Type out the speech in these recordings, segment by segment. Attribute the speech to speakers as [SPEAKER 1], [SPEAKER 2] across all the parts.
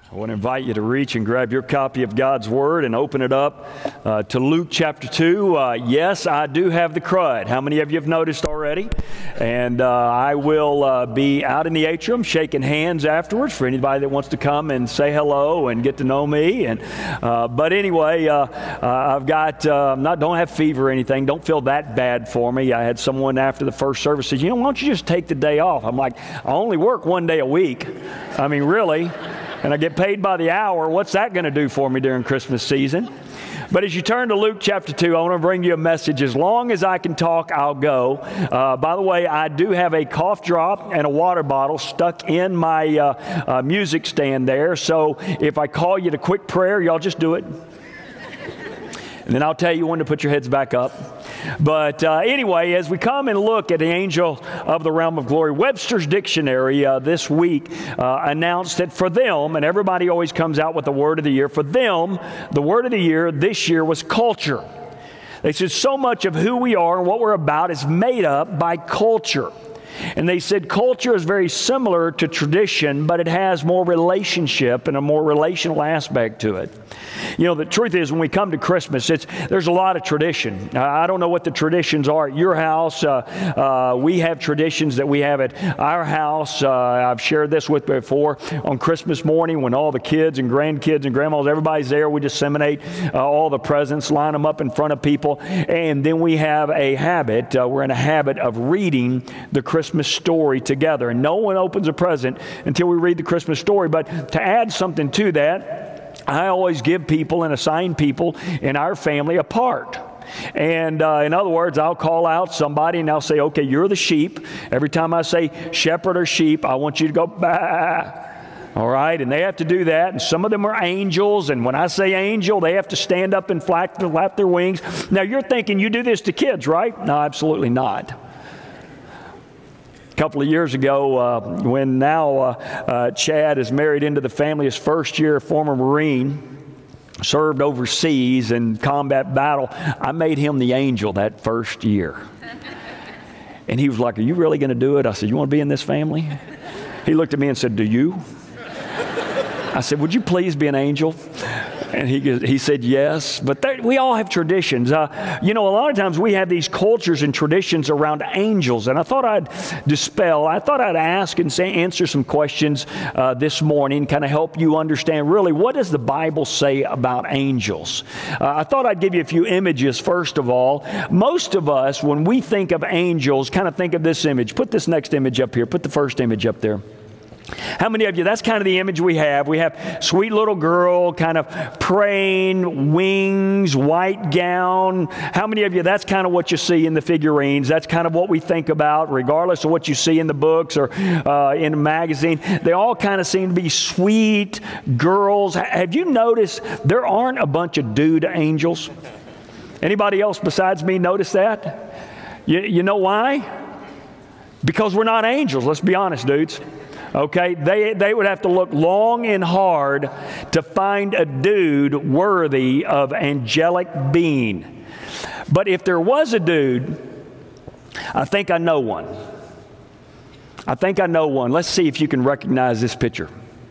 [SPEAKER 1] I want to invite you to reach and grab your copy of God's Word and open it up to Luke chapter 2. Yes, I do have the crud. How many of you have noticed already? And I will be out in the atrium shaking hands afterwards for anybody that wants to come and say hello and get to know me. And but anyway, I've got don't have fever or anything. Don't feel that bad for me. I had someone after the first service says, why don't you just take the day off? I'm like, I only work one day a week. I mean, really? And I get paid by the hour. What's that going to do for me during Christmas season? But as you turn to Luke chapter 2, I want to bring you a message. As long as I can talk, I'll go. By the way, I do have a cough drop and a water bottle stuck in my music stand there. So if I call you to quick prayer, y'all just do it. And then I'll tell you when to put your heads back up. But anyway, as we come and look at the angel of the realm of glory, Webster's Dictionary this week announced that for them, and everybody always comes out with the word of the year, for them, the word of the year this year was culture. They said so much of who we are and what we're about is made up by culture. And they said culture is very similar to tradition, but it has more relationship and a more relational aspect to it. The truth is when we come to Christmas, there's a lot of tradition. I don't know what the traditions are at your house. We have traditions that we have at our house. I've shared this with you before. On Christmas morning when all the kids and grandkids and grandmas, everybody's there, we disseminate all the presents, line them up in front of people. And then we have a habit, we're in a habit of reading the Christmas story together. And no one opens a present until we read the Christmas story. But to add something to that, I always give people and assign people in our family a part. And in other words, I'll call out somebody and I'll say, okay, you're the sheep. Every time I say shepherd or sheep, I want you to go, bah. All right, and they have to do that. And some of them are angels. And when I say angel, they have to stand up and flap their wings. Now, you're thinking you do this to kids, right? No, absolutely not. A couple of years ago, when now Chad is married into the family, his first year, former Marine, served overseas in combat battle. I made him the angel that first year. And he was like, are you really going to do it? I said, you want to be in this family? He looked at me and said, do you? I said, would you please be an angel? And he said yes, but we all have traditions. A lot of times we have these cultures and traditions around angels, and I thought I'd ask and answer some questions this morning, kind of help you understand really what does the Bible say about angels. I thought I'd give you a few images first of all. Most of us, when we think of angels, kind of think of this image. Put this next image up here. Put the first image up there. How many of you, that's kind of the image we have. We have sweet little girl kind of praying, wings, white gown. How many of you, that's kind of what you see in the figurines. That's kind of what we think about, regardless of what you see in the books or in a magazine. They all kind of seem to be sweet girls. Have you noticed there aren't a bunch of dude angels? Anybody else besides me notice that? You know why? Because we're not angels. Let's be honest, dudes. Okay, they would have to look long and hard to find a dude worthy of angelic being. But if there was a dude, I think I know one. Let's see if you can recognize this picture.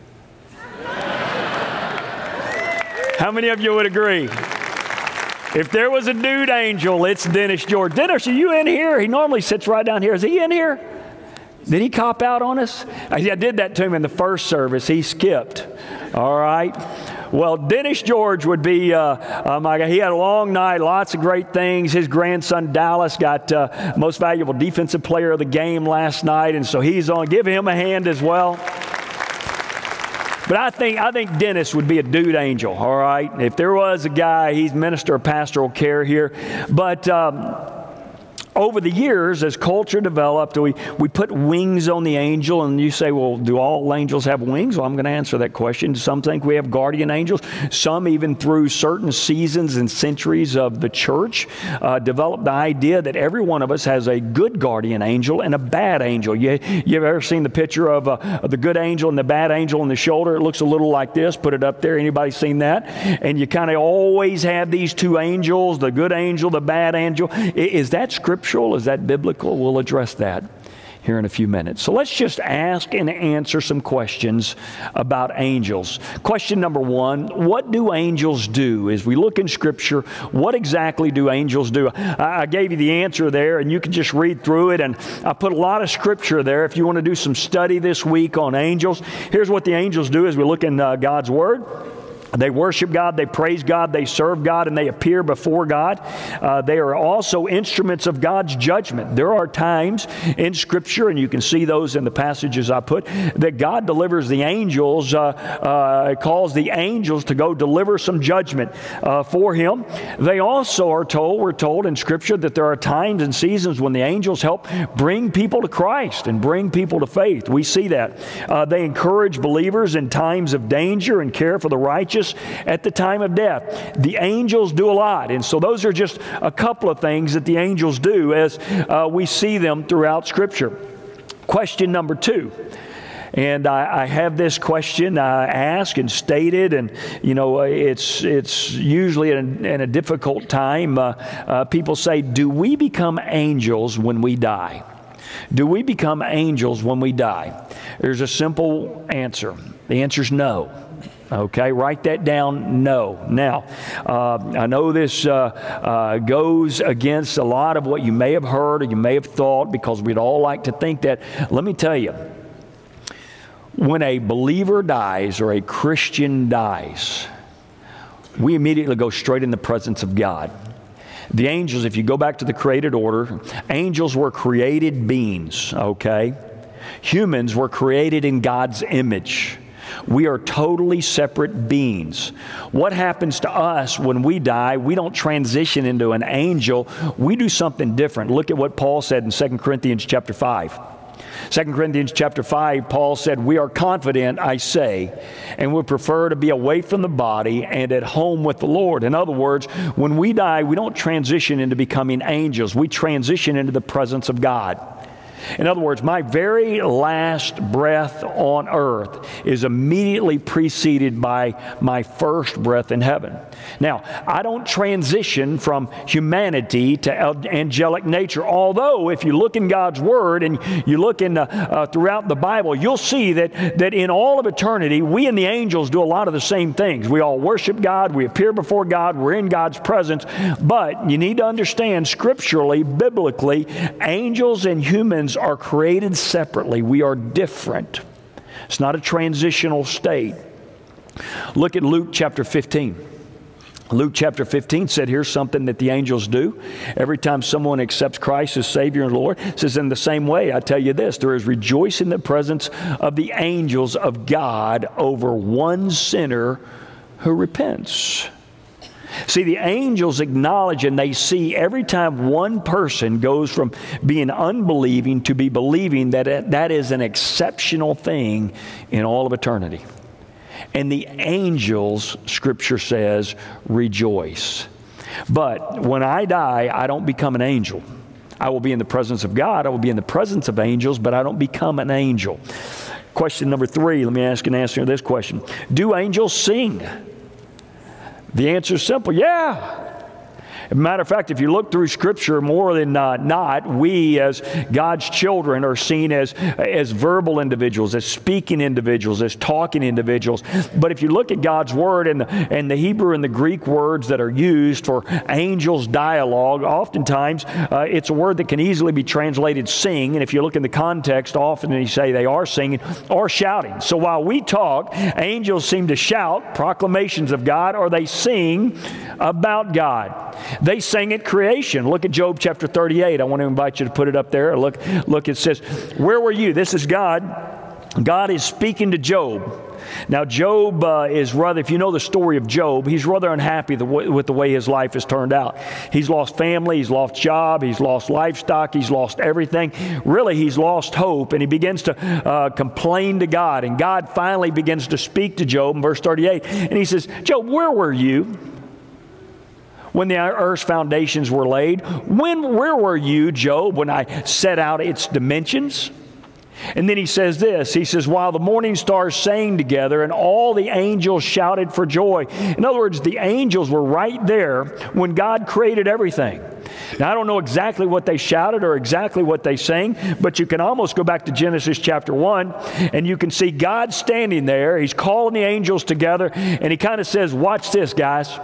[SPEAKER 1] How many of you would agree? If there was a dude angel, it's Dennis George. Dennis, are you in here? He normally sits right down here. Is he in here? Did he cop out on us? I did that to him in the first service. He skipped. All right. Well, Dennis George would be, he had a long night, lots of great things. His grandson Dallas got most valuable defensive player of the game last night, and so he's on. Give him a hand as well. But I think Dennis would be a dude angel, all right? If there was a guy, he's minister of pastoral care here. But over the years, as culture developed, we put wings on the angel, and you say, well, do all angels have wings? Well, I'm going to answer that question. Some think we have guardian angels. Some, even through certain seasons and centuries of the church, developed the idea that every one of us has a good guardian angel and a bad angel. You've ever seen the picture of the good angel and the bad angel on the shoulder? It looks a little like this. Put it up there. Anybody seen that? And you kind of always have these two angels, the good angel, the bad angel. Is that scriptural? Is that biblical? We'll address that here in a few minutes. So let's just ask and answer some questions about angels. Question number one, what do angels do? As we look in Scripture, what exactly do angels do? I gave you the answer there, and you can just read through it, and I put a lot of Scripture there. If you want to do some study this week on angels, here's what the angels do as we look in God's Word. They worship God, they praise God, they serve God, and they appear before God. They are also instruments of God's judgment. There are times in Scripture, and you can see those in the passages I put, that God delivers the angels, calls the angels to go deliver some judgment for Him. They also are told, we're told in Scripture, that there are times and seasons when the angels help bring people to Christ and bring people to faith. We see that. They encourage believers in times of danger and care for the righteous at the time of death. The angels do a lot, and so those are just a couple of things that the angels do as we see them throughout Scripture. Question number two, and I have this question asked and stated, and it's usually in a difficult time. People say, do we become angels when we die? Do we become angels when we die? There's a simple answer. The answer is no. Okay, write that down, no. Now, I know this goes against a lot of what you may have heard or you may have thought, because we'd all like to think that. Let me tell you, when a believer dies or a Christian dies, we immediately go straight in the presence of God. The angels, if you go back to the created order, angels were created beings, okay? Humans were created in God's image. We are totally separate beings. What happens to us when we die? We don't transition into an angel. We do something different. Look at what Paul said in 2 Corinthians chapter 5. 2 Corinthians chapter 5, Paul said, we are confident, I say, and would prefer to be away from the body and at home with the Lord. In other words, when we die, we don't transition into becoming angels. We transition into the presence of God. In other words, my very last breath on earth is immediately preceded by my first breath in heaven. Now, I don't transition from humanity to angelic nature, although if you look in God's Word and you look in throughout the Bible, you'll see that in all of eternity, we and the angels do a lot of the same things. We all worship God, we appear before God, we're in God's presence, but you need to understand scripturally, biblically, angels and humans are created separately. We are different. It's not a transitional state. Look at Luke chapter 15. Luke chapter 15 said, here's something that the angels do. Every time someone accepts Christ as Savior and Lord, it says, in the same way, I tell you this, there is rejoice in the presence of the angels of God over one sinner who repents. See, the angels acknowledge and they see every time one person goes from being unbelieving to be believing, that is an exceptional thing in all of eternity. And the angels, Scripture says, rejoice. But when I die, I don't become an angel. I will be in the presence of God. I will be in the presence of angels, but I don't become an angel. Question number 3, let me ask and answer this question. Do angels sing? The answer is simple, yeah. As a matter of fact, if you look through Scripture, more than not, we as God's children are seen as verbal individuals, as speaking individuals, as talking individuals. But if you look at God's Word and the Hebrew and the Greek words that are used for angels' dialogue, oftentimes it's a word that can easily be translated sing. And if you look in the context, often they say they are singing or shouting. So while we talk, angels seem to shout proclamations of God, or they sing about God. They sang at creation. Look at Job chapter 38. I want to invite you to put it up there. Look, it says, where were you? This is God. God is speaking to Job. Now, Job is rather, if you know the story of Job, he's rather unhappy with the way his life has turned out. He's lost family, he's lost job, he's lost livestock, he's lost everything. Really, he's lost hope, and he begins to complain to God. And God finally begins to speak to Job in verse 38. And he says, Job, where were you when the earth's foundations were laid? Where were you, Job, when I set out its dimensions? And then he says this, he says, while the morning stars sang together and all the angels shouted for joy. In other words, the angels were right there when God created everything. Now, I don't know exactly what they shouted or exactly what they sang, but you can almost go back to Genesis chapter 1, and you can see God standing there. He's calling the angels together, and he kind of says, watch this, guys.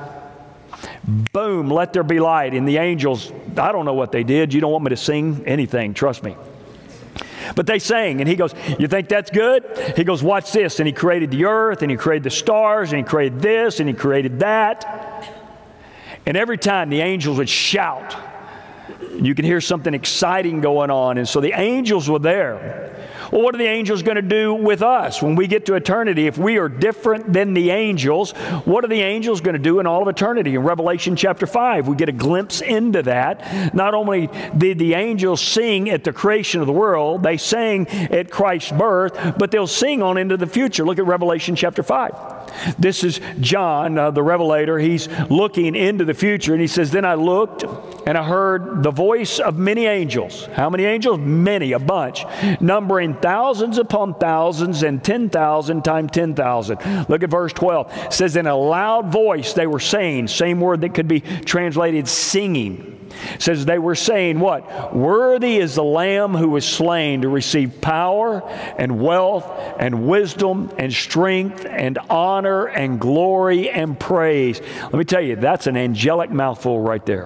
[SPEAKER 1] Boom, let there be light. And the angels, I don't know what they did. You don't want me to sing anything, trust me. But they sang, and he goes, you think that's good? He goes, watch this. And he created the earth, and he created the stars, and he created this, and he created that. And every time the angels would shout, you can hear something exciting going on. And so the angels were there. Well, what are the angels going to do with us when we get to eternity? If we are different than the angels, what are the angels going to do in all of eternity? In Revelation chapter 5, we get a glimpse into that. Not only did the angels sing at the creation of the world, they sang at Christ's birth, but they'll sing on into the future. Look at Revelation chapter 5. This is John, the Revelator. He's looking into the future, and he says, then I looked, and I heard the voice of many angels. How many angels? Many, a bunch, numbering thousands upon thousands and 10,000 times 10,000. Look at verse 12. It says, in a loud voice they were saying, same word that could be translated singing. It says they were saying what? Worthy is the Lamb who was slain to receive power and wealth and wisdom and strength and honor and glory and praise. Let me tell you, that's an angelic mouthful right there.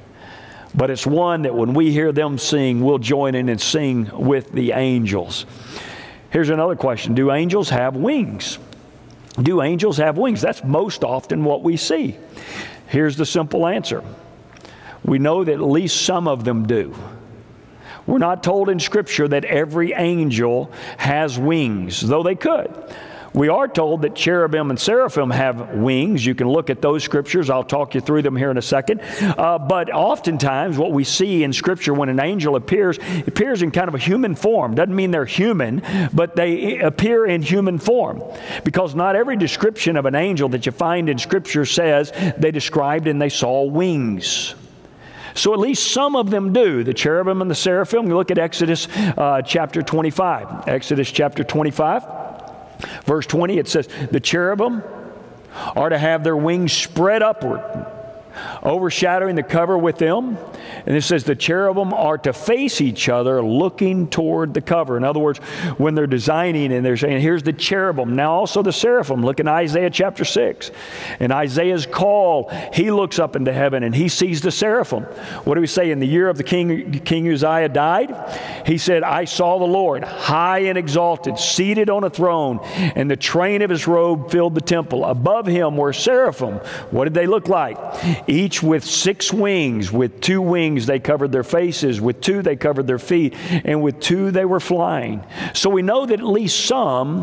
[SPEAKER 1] But it's one that when we hear them sing, we'll join in and sing with the angels. Here's another question. Do angels have wings? Do angels have wings? That's most often what we see. Here's the simple answer. We know that at least some of them do. We're not told in Scripture that every angel has wings, though they could. We are told that cherubim and seraphim have wings. You can look at those scriptures. I'll talk you through them here in a second. But oftentimes what we see in Scripture when an angel appears, it appears in kind of a human form. Doesn't mean they're human, but they appear in human form. Because not every description of an angel that you find in Scripture says they described and they saw wings. So at least some of them do. The cherubim and the seraphim. We look at Exodus chapter 25. Exodus chapter 25. Verse 20, it says, the cherubim are to have their wings spread upward, overshadowing the cover with them. And it says the cherubim are to face each other looking toward the cover. In other words, when they're designing and they're saying, here's the cherubim, now also the seraphim. Look in Isaiah chapter 6. In Isaiah's call, he looks up into heaven and he sees the seraphim. What do we say? In the year of the King Uzziah died, he said, I saw the Lord high and exalted, seated on a throne, and the train of his robe filled the temple. Above him were seraphim. What did they look like? Each with 6 wings. With 2 wings they covered their faces, with 2 they covered their feet, and with 2 they were flying. So we know that at least some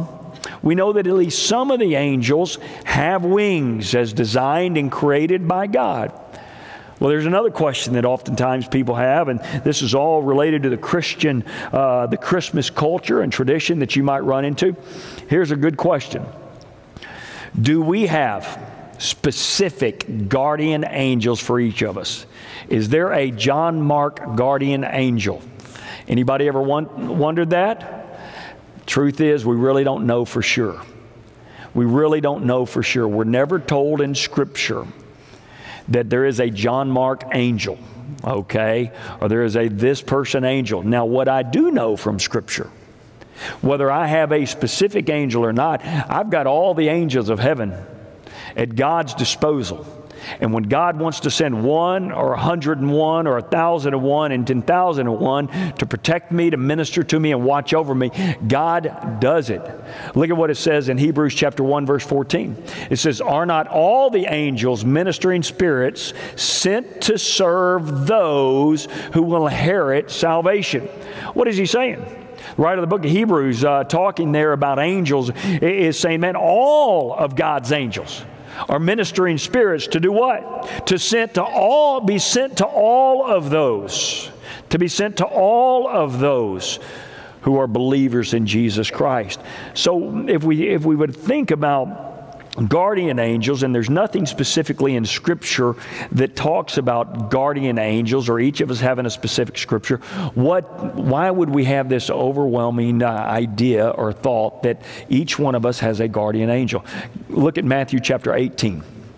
[SPEAKER 1] of the angels have wings as designed and created by God. Well, there's another question that oftentimes people have, and this is all related to the Christmas culture and tradition that you might run into. Here's a good question. Do we have specific guardian angels for each of us? Is there a John Mark guardian angel? Anybody ever wondered that? Truth is, we really don't know for sure. We really don't know for sure. We're never told in Scripture that there is a John Mark angel, okay? Or there is a this person angel. Now, what I do know from Scripture, whether I have a specific angel or not, I've got all the angels of heaven at God's disposal. And when God wants to send 1 or 101 or 1,001 and 10,001 to protect me, to minister to me and watch over me, God does it. Look at what it says in Hebrews chapter 1 verse 14. It says, are not all the angels ministering spirits sent to serve those who will inherit salvation? What is he saying? Right of the book of Hebrews, talking there about angels, is saying, man, all of God's angels are ministering spirits to do what? To be sent to all of those who are believers in Jesus Christ. So if we would think about guardian angels, and there's nothing specifically in Scripture that talks about guardian angels or each of us having a specific Scripture, why would we have this overwhelming idea or thought that each one of us has a guardian angel? Look at Matthew chapter 18.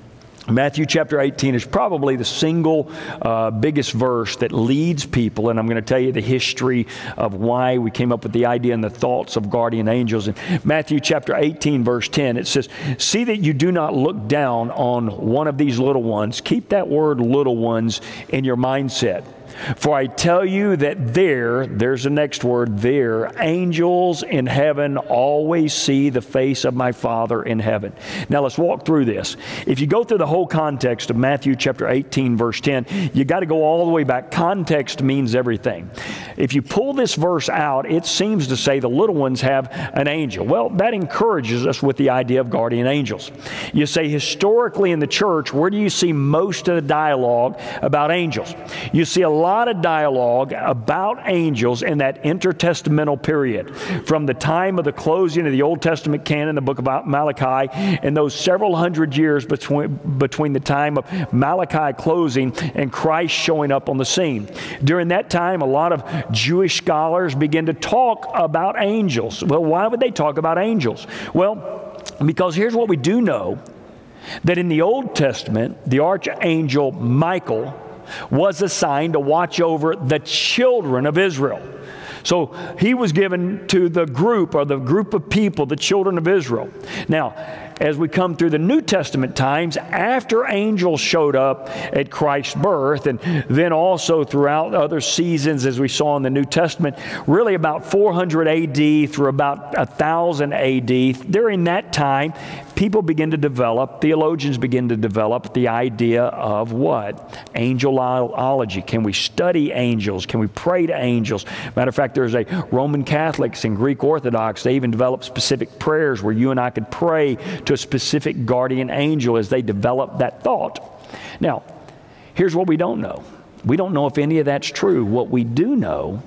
[SPEAKER 1] Matthew chapter 18 is probably the single biggest verse that leads people, and I'm going to tell you the history of why we came up with the idea and the thoughts of guardian angels. In Matthew chapter 18, verse 10, it says, "See that you do not look down on one of these little ones." Keep that word little ones in your mindset. "For I tell you that there's the next word, there, angels in heaven always see the face of my Father in heaven." Now let's walk through this. If you go through the whole context of Matthew chapter 18, verse 10, you got to go all the way back. Context means everything. If you pull this verse out, it seems to say the little ones have an angel. Well, that encourages us with the idea of guardian angels. You say, historically in the church, where do you see most of the dialogue about angels? You see a lot of dialogue about angels in that intertestamental period, from the time of the closing of the Old Testament canon, the book of Malachi, and those several hundred years between the time of Malachi closing and Christ showing up on the scene. During that time, a lot of Jewish scholars begin to talk about angels. Well, why would they talk about angels? Well, because here's what we do know, that in the Old Testament, the archangel Michael was assigned to watch over the children of Israel. So he was given to the group of people, the children of Israel. Now, as we come through the New Testament times, after angels showed up at Christ's birth, and then also throughout other seasons as we saw in the New Testament, really about 400 AD through about 1000 AD, during that time, people begin to develop, theologians begin to develop the idea of what? Angelology. Can we study angels? Can we pray to angels? Matter of fact, there's a Roman Catholics and Greek Orthodox, they even developed specific prayers where you and I could pray to a specific guardian angel as they develop that thought. Now, here's what we don't know. We don't know if any of that's true. What we do know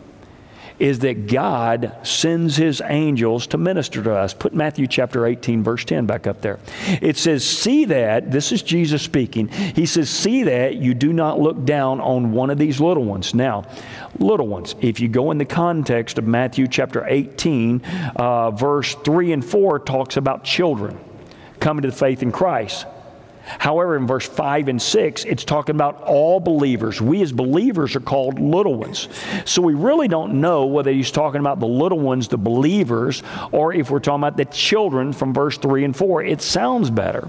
[SPEAKER 1] is that God sends His angels to minister to us. Put Matthew chapter 18, verse 10 back up there. It says, "See that," this is Jesus speaking, He says, "See that you do not look down on one of these little ones." Now, little ones, if you go in the context of Matthew chapter 18, verse 3 and 4 talks about children coming to the faith in Christ. However, in verse 5 and 6, it's talking about all believers. We as believers are called little ones. So we really don't know whether he's talking about the little ones, the believers, or if we're talking about the children from verse 3 and 4. It sounds better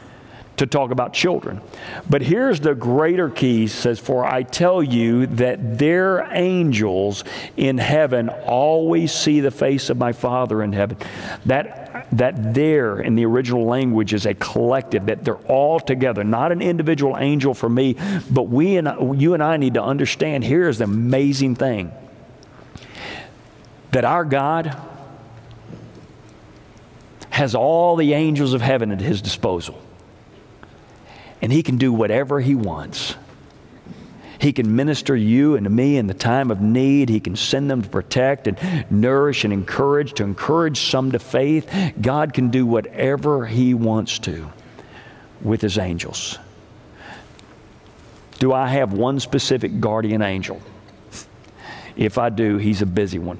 [SPEAKER 1] to talk about children. But here's the greater key. It says, "For I tell you that their angels in heaven always see the face of my Father in heaven." That there in the original language is a collective, that they're all together, not an individual angel for me, but you and I need to understand, here is the amazing thing, that our God has all the angels of heaven at His disposal. And He can do whatever He wants. He can minister to you and to me in the time of need. He can send them to protect and nourish and encourage, to encourage some to faith. God can do whatever He wants to with His angels. Do I have one specific guardian angel? If I do, he's a busy one.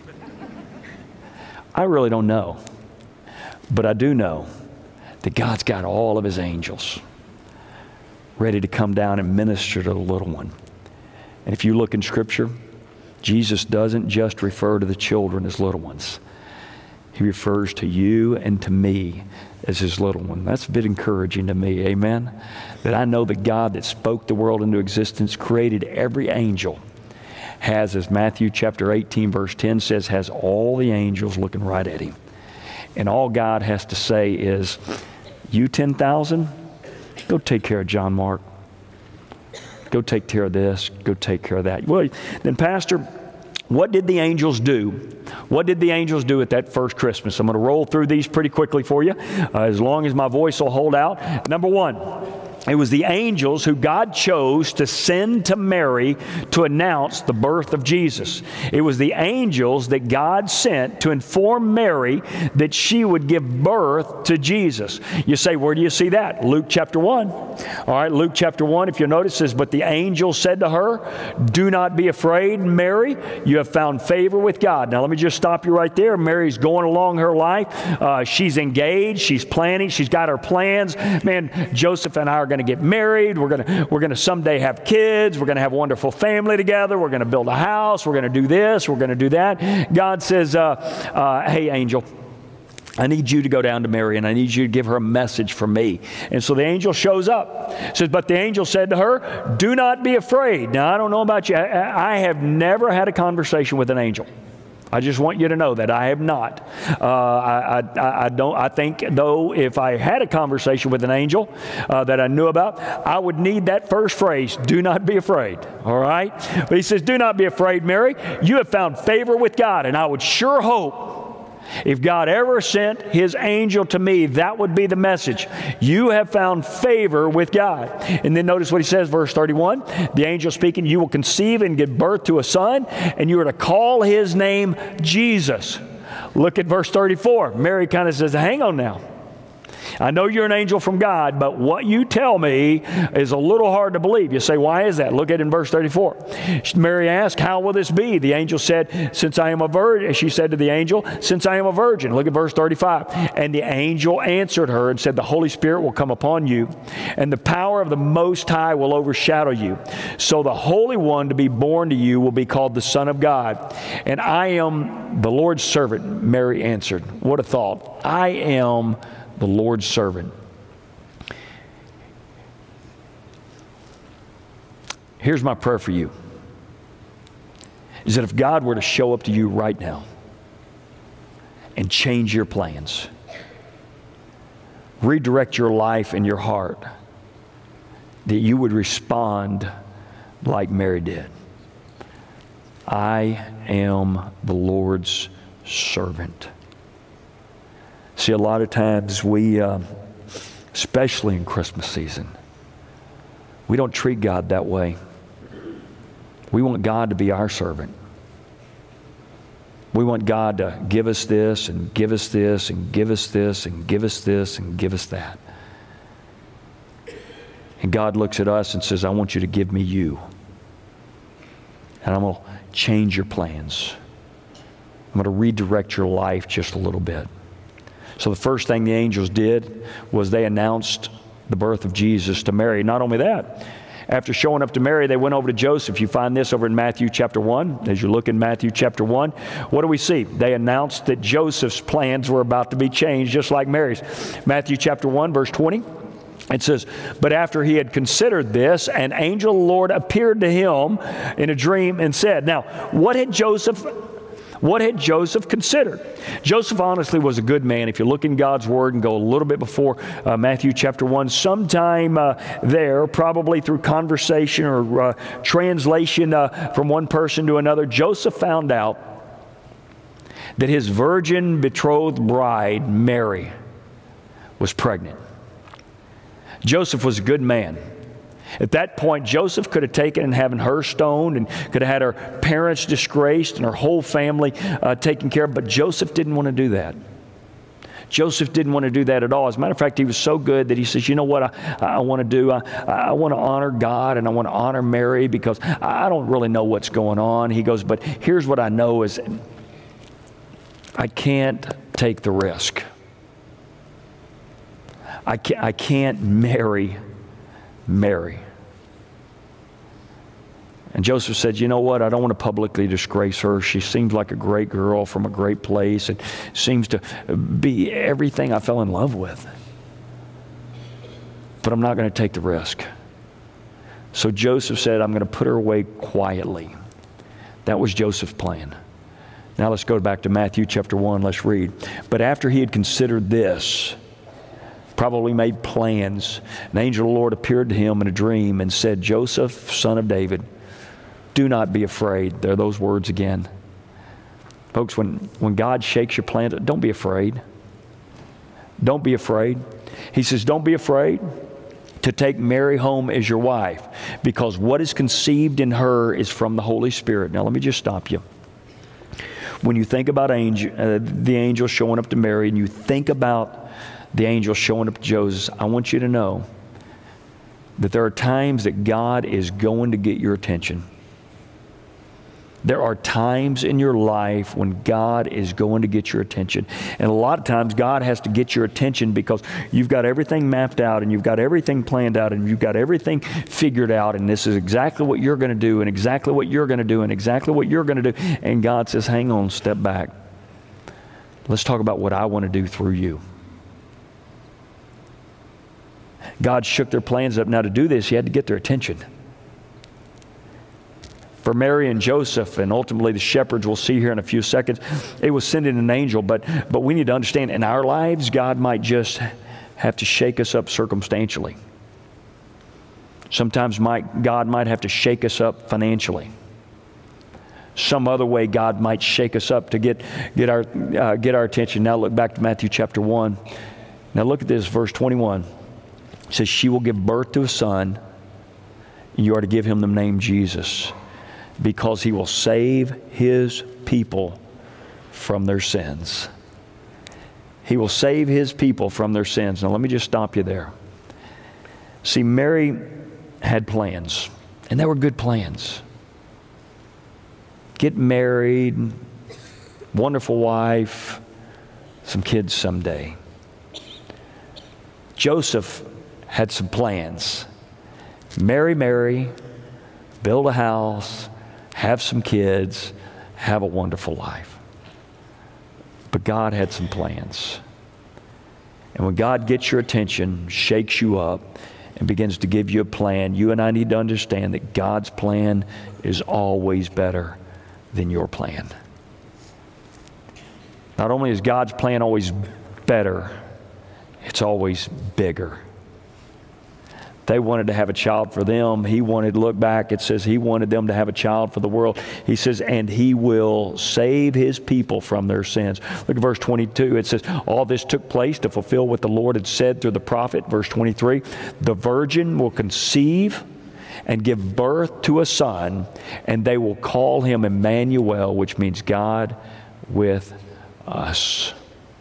[SPEAKER 1] I really don't know. But I do know that God's got all of His angels ready to come down and minister to the little one. And if you look in Scripture, Jesus doesn't just refer to the children as little ones. He refers to you and to me as His little one. That's a bit encouraging to me, amen? That I know the God that spoke the world into existence, created every angel, has, as Matthew chapter 18, verse 10 says, has all the angels looking right at Him. And all God has to say is, you 10,000, go take care of John Mark. Go take care of this. Go take care of that. Well, then, Pastor, what did the angels do? What did the angels do at that first Christmas? I'm going to roll through these pretty quickly for you, as long as my voice will hold out. Number one, it was the angels who God chose to send to Mary to announce the birth of Jesus. It was the angels that God sent to inform Mary that she would give birth to Jesus. You say, where do you see that? Luke chapter 1. All right, Luke chapter 1, if you notice, says, "But the angel said to her, 'Do not be afraid, Mary. You have found favor with God.'" Now, let me just stop you right there. Mary's going along her life. She's engaged. She's planning. She's got her plans. Man, Joseph and I are going going to get married. We're going to someday have kids. We're going to have a wonderful family together. We're going to build a house. We're going to do this. We're going to do that. God says, hey, angel, I need you to go down to Mary, and I need you to give her a message from me. And so the angel shows up. It says, but the angel said to her, do not be afraid. Now, I don't know about you. I have never had a conversation with an angel. I just want you to know that I have not. I think, though, if I had a conversation with an angel that I knew about, I would need that first phrase, do not be afraid. All right? But he says, do not be afraid, Mary. You have found favor with God, and I would sure hope if God ever sent his angel to me, that would be the message. You have found favor with God. And then notice what he says, verse 31. The angel speaking, you will conceive and give birth to a son, and you are to call his name Jesus. Look at verse 34. Mary kind of says, hang on now. I know you're an angel from God, but what you tell me is a little hard to believe. You say, why is that? Look at it in verse 34. Mary asked, how will this be? The angel said, since I am a virgin. She said to the angel, since I am a virgin. Look at verse 35. And the angel answered her and said, the Holy Spirit will come upon you, and the power of the Most High will overshadow you. So the Holy One to be born to you will be called the Son of God. And I am the Lord's servant, Mary answered. What a thought. I am the Lord's servant. Here's my prayer for you, is that if God were to show up to you right now and change your plans, redirect your life and your heart, that you would respond like Mary did. I am the Lord's servant. See, a lot of times we, especially in Christmas season, we don't treat God that way. We want God to be our servant. We want God to give us this and give us this and give us this and give us this and give us that. And God looks at us and says, I want you to give me you. And I'm going to change your plans. I'm going to redirect your life just a little bit. So the first thing the angels did was they announced the birth of Jesus to Mary. Not only that, after showing up to Mary, they went over to Joseph. You find this over in Matthew chapter 1. As you look in Matthew chapter 1, what do we see? They announced that Joseph's plans were about to be changed, just like Mary's. Matthew chapter 1, verse 20. It says, but after he had considered this, an angel of the Lord appeared to him in a dream and said, now, what had Joseph considered? Joseph honestly was a good man. If you look in God's Word and go a little bit before Matthew chapter 1, sometime there, probably through conversation or translation from one person to another, Joseph found out that his virgin betrothed bride, Mary, was pregnant. Joseph was a good man. At that point, Joseph could have taken and having her stoned and could have had her parents disgraced and her whole family taken care of, but Joseph didn't want to do that. Joseph didn't want to do that at all. As a matter of fact, he was so good that he says, you know what I want to do? I want to honor God and I want to honor Mary because I don't really know what's going on. He goes, but here's what I know is I can't take the risk. I can't marry Mary. And Joseph said, you know what? I don't want to publicly disgrace her. She seems like a great girl from a great place and seems to be everything I fell in love with. But I'm not going to take the risk. So Joseph said, I'm going to put her away quietly. That was Joseph's plan. Now let's go back to Matthew chapter 1. Let's read. But after he had considered this, probably made plans, an angel of the Lord appeared to him in a dream and said, Joseph, son of David, do not be afraid. There are those words again. Folks, when God shakes your plans, don't be afraid. Don't be afraid. He says, don't be afraid to take Mary home as your wife, because what is conceived in her is from the Holy Spirit. Now let me just stop you. When you think about the angel showing up to Mary, and you think about the angel showing up to Joseph, I want you to know that there are times that God is going to get your attention. There are times in your life when God is going to get your attention. And a lot of times God has to get your attention because you've got everything mapped out and you've got everything planned out and you've got everything figured out, and this is exactly what you're going to do and exactly what you're going to do and exactly what you're going to do. And God says, hang on, step back. Let's talk about what I want to do through you. God shook their plans up. Now to do this, He had to get their attention. For Mary and Joseph, and ultimately the shepherds, we'll see here in a few seconds, it was sending an angel, but we need to understand in our lives, God might just have to shake us up circumstantially. Sometimes God might have to shake us up financially. Some other way God might shake us up to get our attention. Now look back to Matthew chapter 1. Now look at this, verse 21. It says, she will give birth to a son, and you are to give him the name Jesus, because he will save his people from their sins. He will save his people from their sins. Now let me just stop you there. See, Mary had plans, and they were good plans. Get married, wonderful wife, some kids someday. Joseph had some plans. Marry, build a house, have some kids, have a wonderful life. But God had some plans. And when God gets your attention, shakes you up, and begins to give you a plan, you and I need to understand that God's plan is always better than your plan. Not only is God's plan always better, it's always bigger. They wanted to have a child for them. He wanted to look back. It says he wanted them to have a child for the world. He says, and he will save his people from their sins. Look at verse 22. It says, all this took place to fulfill what the Lord had said through the prophet. Verse 23, the virgin will conceive and give birth to a son, and they will call him Emmanuel, which means God with us.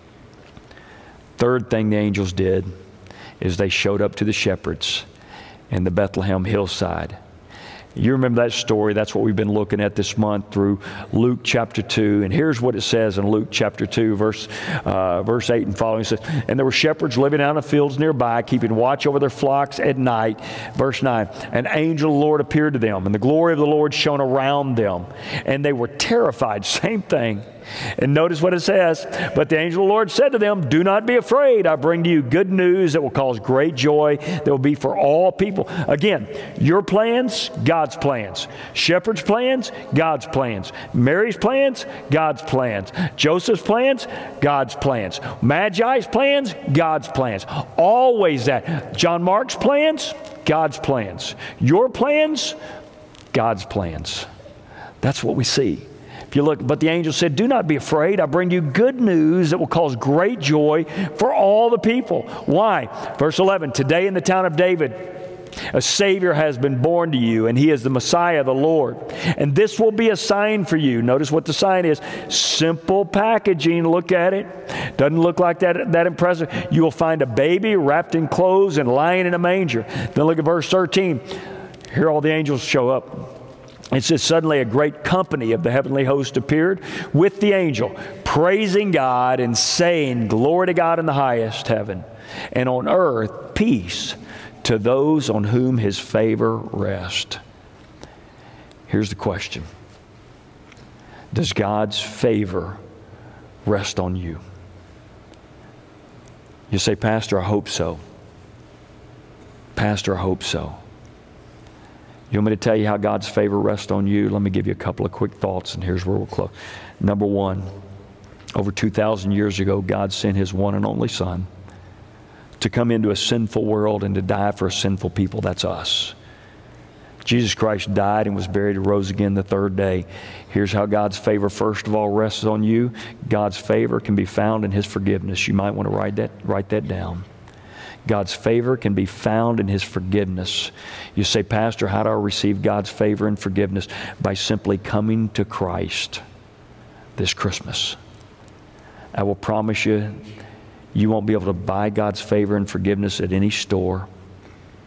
[SPEAKER 1] Third thing the angels did is they showed up to the shepherds in the Bethlehem hillside. You remember that story. That's what we've been looking at this month through Luke chapter 2. And here's what it says in Luke chapter 2, verse 8 and following. It says, and there were shepherds living out in the fields nearby, keeping watch over their flocks at night. Verse 9, an angel of the Lord appeared to them, and the glory of the Lord shone around them. And they were terrified. Same thing. And notice what it says. But the angel of the Lord said to them, do not be afraid. I bring to you good news that will cause great joy that will be for all people. Again, your plans, God's plans. Shepherd's plans, God's plans. Mary's plans, God's plans. Joseph's plans, God's plans. Magi's plans, God's plans. Always that. John Mark's plans, God's plans. Your plans, God's plans. That's what we see. You look, but the angel said, do not be afraid. I bring you good news that will cause great joy for all the people. Why? Verse 11, today in the town of David, a Savior has been born to you, and He is the Messiah, the Lord. And this will be a sign for you. Notice what the sign is. Simple packaging. Look at it. Doesn't look like that impressive. You will find a baby wrapped in clothes and lying in a manger. Then look at verse 13. Here all the angels show up. It says, suddenly a great company of the heavenly host appeared with the angel, praising God and saying, glory to God in the highest heaven, and on earth peace to those on whom His favor rests. Here's the question. Does God's favor rest on you? You say, Pastor, I hope so. Pastor, I hope so. You want me to tell you how God's favor rests on you? Let me give you a couple of quick thoughts, and here's where we'll close. Number one, over 2,000 years ago, God sent His one and only Son to come into a sinful world and to die for a sinful people. That's us. Jesus Christ died and was buried and rose again the third day. Here's how God's favor, first of all, rests on you. God's favor can be found in His forgiveness. You might want to write that down. God's favor can be found in His forgiveness. You say, Pastor, how do I receive God's favor and forgiveness? By simply coming to Christ this Christmas. I will promise you, you won't be able to buy God's favor and forgiveness at any store,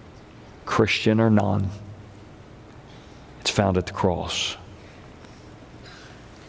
[SPEAKER 1] Christian or non. It's found at the cross.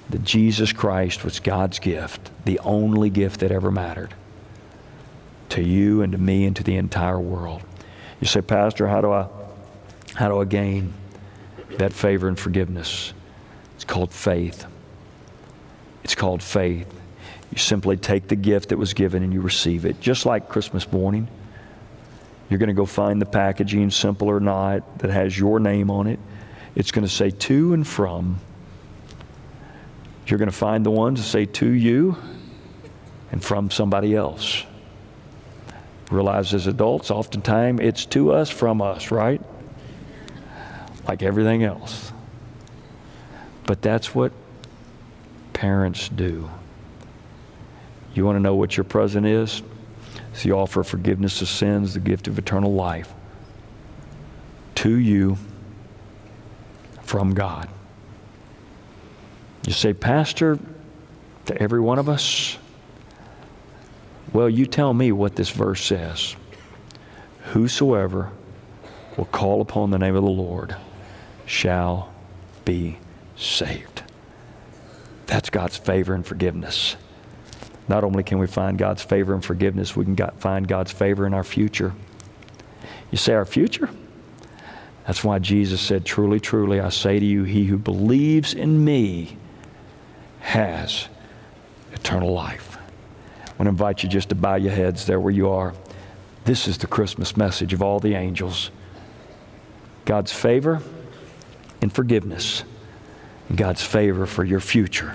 [SPEAKER 1] that Jesus Christ was God's gift, the only gift that ever mattered to you and to me and to the entire world. You say, Pastor, how do I gain that favor and forgiveness? It's called faith. It's called faith. You simply take the gift that was given and you receive it. Just like Christmas morning, you're going to go find the packaging, simple or not, that has your name on it. It's going to say to and from. You're going to find the ones that say to you and from somebody else. Realize as adults, oftentimes it's to us, from us, right? Like everything else. But that's what parents do. You want to know what your present is? It's the offer of forgiveness of sins, the gift of eternal life. To you, from God. You say, Pastor, to every one of us? Well, you tell me what this verse says. Whosoever will call upon the name of the Lord shall be saved. That's God's favor and forgiveness. Not only can we find God's favor and forgiveness, we can find God's favor in our future. You say, our future? That's why Jesus said, truly, truly, I say to you, he who believes in me has eternal life. I want to invite you just to bow your heads there where you are. This is the Christmas message of all the angels. God's favor and forgiveness. And God's favor for your future.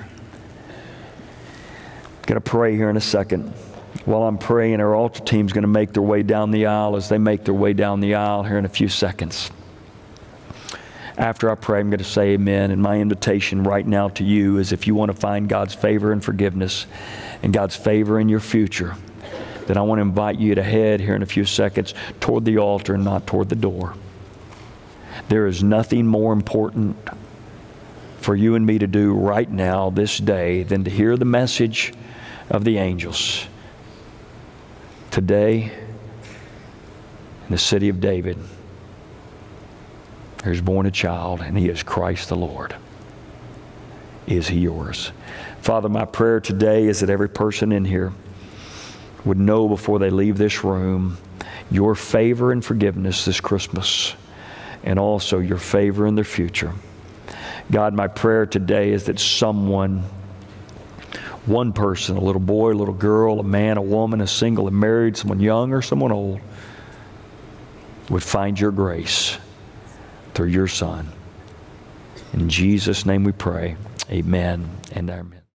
[SPEAKER 1] I'm going to pray here in a second. While I'm praying, our altar team's going to make their way down the aisle. As they make their way down the aisle here in a few seconds. After I pray, I'm going to say amen. And my invitation right now to you is, if you want to find God's favor and forgiveness and God's favor in your future, then I want to invite you to head here in a few seconds toward the altar and not toward the door. There is nothing more important for you and me to do right now, this day, than to hear the message of the angels. Today, in the city of David, there's born a child, and he is Christ the Lord. Is he yours? Father, my prayer today is that every person in here would know before they leave this room your favor and forgiveness this Christmas, and also your favor in their future. God, my prayer today is that someone, one person, a little boy, a little girl, a man, a woman, a single and married, someone young or someone old, would find your grace through your Son. In Jesus' name we pray. Amen and amen.